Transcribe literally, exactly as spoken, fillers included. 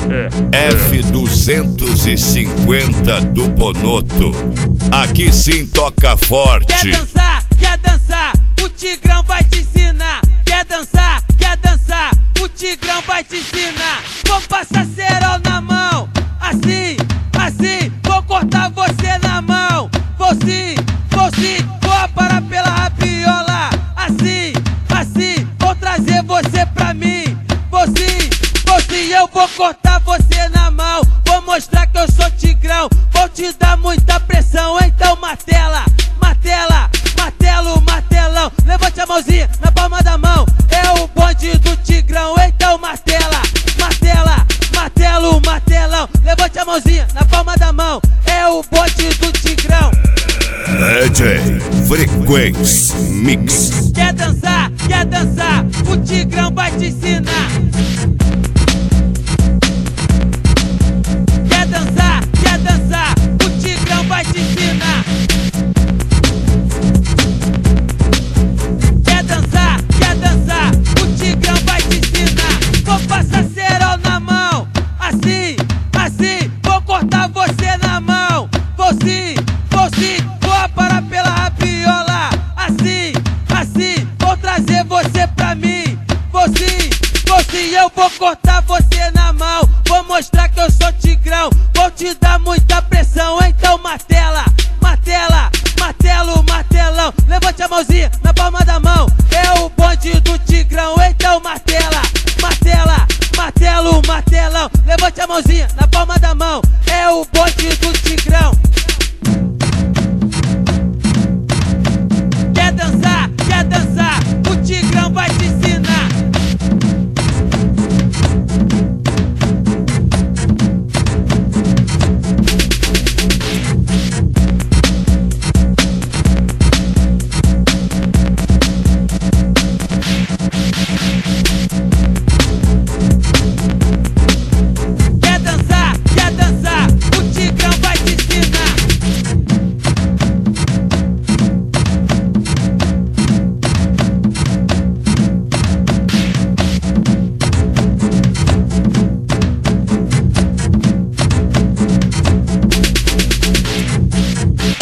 F duzentos e cinquenta do Bonoto. Aqui sim toca forte. Quer dançar, quer dançar, o Tigrão vai te ensinar. Quer dançar, quer dançar, o Tigrão vai te ensinar. Vou passar cerol na mão, assim, assim, vou cortar você na mão. Vou sim, vou sim, vou parar pela rabiola. Assim, assim, vou trazer você pra mim. Vou sim, vou sim, eu vou cortar você na mão. Vou mostrar que eu sou Tigrão, vou te dar muita pressão. Então martela, martela, martelo, martelão. Levante a mãozinha na palma da mão, é o bonde do Tigrão. Então martela, martela, martelo, martelão. Levante a mãozinha na palma da mão, é o bonde do Tigrão. D J Frequência Mix. Quer dançar, quer dançar, o Tigrão vai te ensinar. Quer dançar, quer dançar, o Tigrão vai te ensinar. Quer dançar, quer dançar, o Tigrão vai te ensinar. Vou passar cerol na mão, assim, assim, vou cortar você na mão. Vou sim, vou sim, vou parar pela rabiola. Assim, assim, vou trazer você pra mim. Vou sim, vou sim, eu vou cortar você na mão. Vou mostrar que eu sou Tigrão, vou te dar muita pressão. Então martela, martela, martelo, martelão. Levante a mãozinha na palma da mão, é o bonde do Tigrão. Então martela.